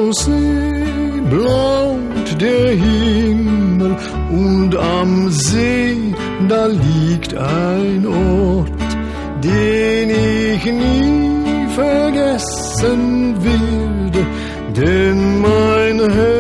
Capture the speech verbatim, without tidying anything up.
See blaut der Himmel und am See, da liegt ein Ort, den ich nie vergessen werde, denn mein Herz